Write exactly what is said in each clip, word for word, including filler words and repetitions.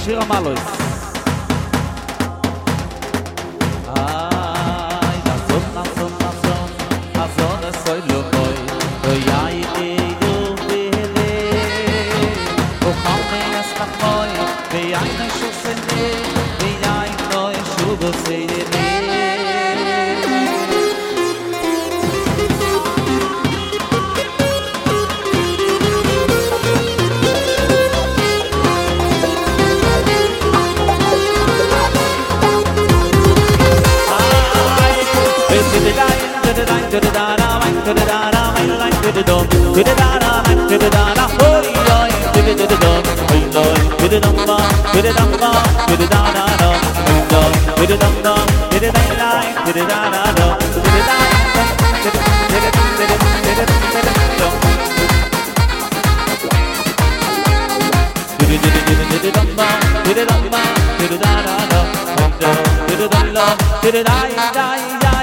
Shir Amalos. Ay, da son, da son, da son, da son, soy lo voy. Oy ay de yo vele. O khame as khmoy, ve ay na shosene, ve ay no shugo seyene. To the da to the da to the da my line to the dome to the da to the da hoy hoy to the to the dome hoy hoy to the dum to the dum to the da da do to the dum to the da line to the da da do to the da to the to the to the to the to the dum to the to the to the dum to the dum to the da da do to the dum to the da da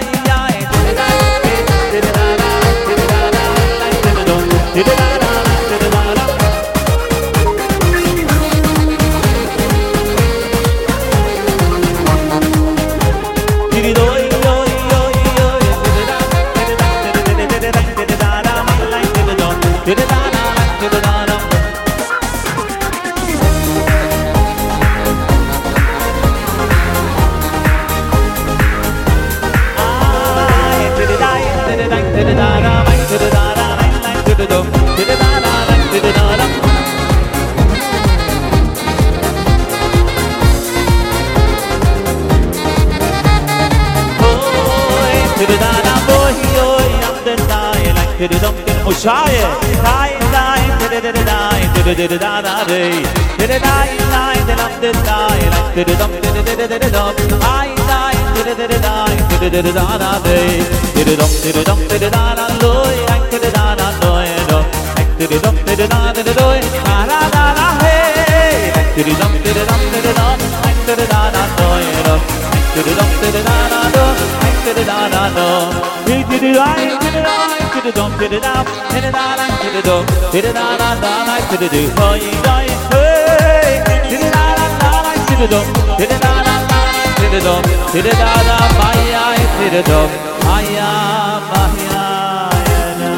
to the dum to Oshaya die die to the die to the da da day to the die die the dum the die like to the dum to the the dum I die to the die to the da da day to the dum to the dum to the da da loy like to the da da loy dum to the dum to the da da loy da da da hey to the dum to the dum to the dum like to the da da loy dum to the dum to the da da do like to the da da do he did it right to the right to the dum to the da to the da to the dum to the da da da like to the do hoy hoy hey to the da da da like to the dum to the da da da to the dum to the da da maya to the dum maya maya na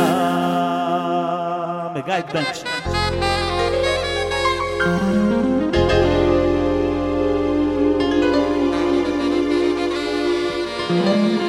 me guide bench Thank you.